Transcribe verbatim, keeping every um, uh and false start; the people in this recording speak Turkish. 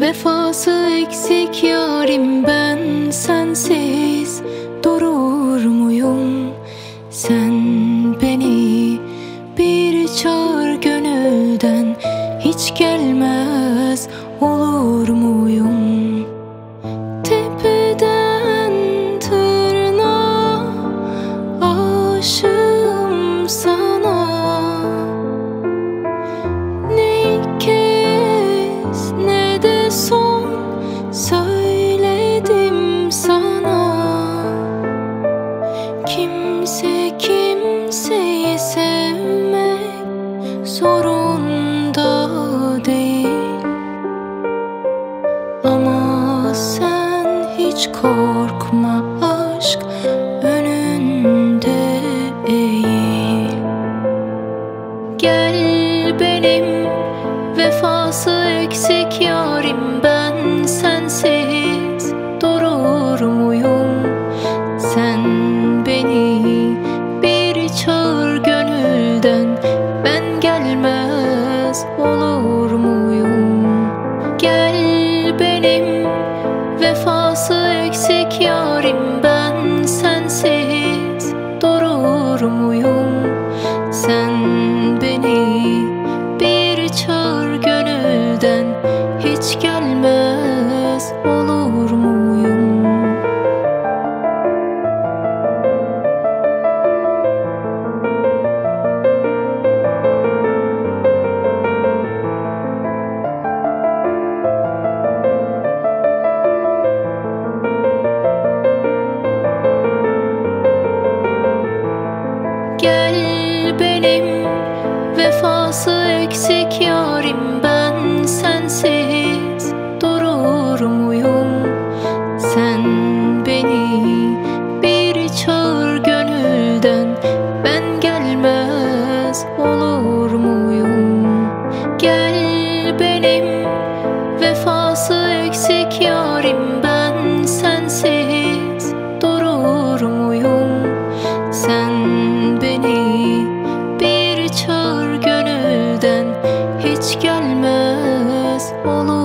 Vefası eksik yarim ben, sensiz durur muyum? Sen beni bir çağır gönülden, hiç gelmez olur muyum? Tepeden tırnağa aşığım sana. Ne ilk kez ne de son söyledim sana. Kimse kimseyi sevmek zorunda değil, ama sen hiç korkma, aşk önünde eğil. Gel benim vefası eksik yarim ben, sensiz durur muyum? Sen beni bir çağır gönülden, ben gelmez olur muyum? Gel benim vefası eksik yarim ben, sensiz durur muyum? Sen beni bir çağır gönülden, hiç gelmez olur muyum? Gel benim vefası eksik yarim ben, sensiz durur muyum? Sen beni bir çağır gönülden, ben gelmez olur muyum? Gel benim vefası eksik yarim ben, sensiz durur muyum? Sen beni bir çağır gönülden, hiç gelmez olur.